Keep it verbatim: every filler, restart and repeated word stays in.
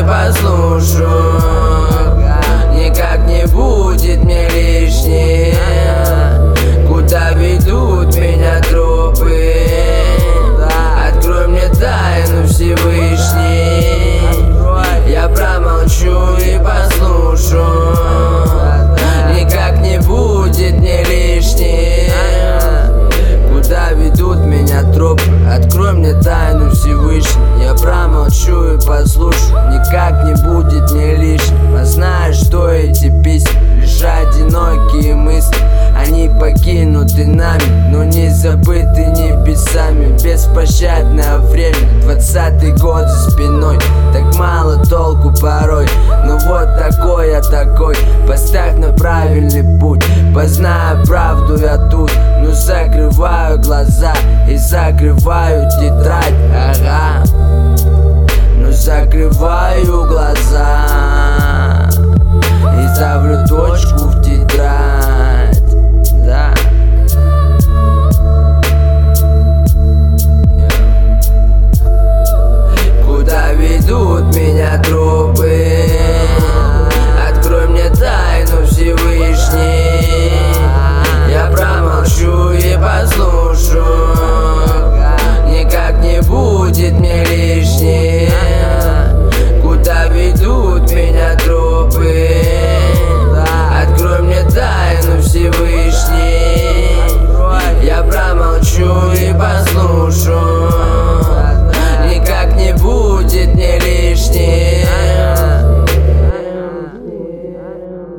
послушаю. Никак не будет мне лишним. Куда ведут меня тропы? Открой мне тайну Всевышний. Я промолчу и послушаю. Никак не будет мне лишним. Куда ведут меня тропы? Открой мне тайну Всевышний. Я промолчу и послушаю. Никак не будет мне лишним. А знаешь, что эти письма лишь одинокие мысли. Они покинуты нами, но не забыты небесами. Беспощадное время, двадцатый год за спиной. Так мало толку порой, но вот такой я такой. Поставь на правильный путь, познаю правду я тут. Но закрываю глаза и закрываю тетрадь, ага. Но закрываю глаза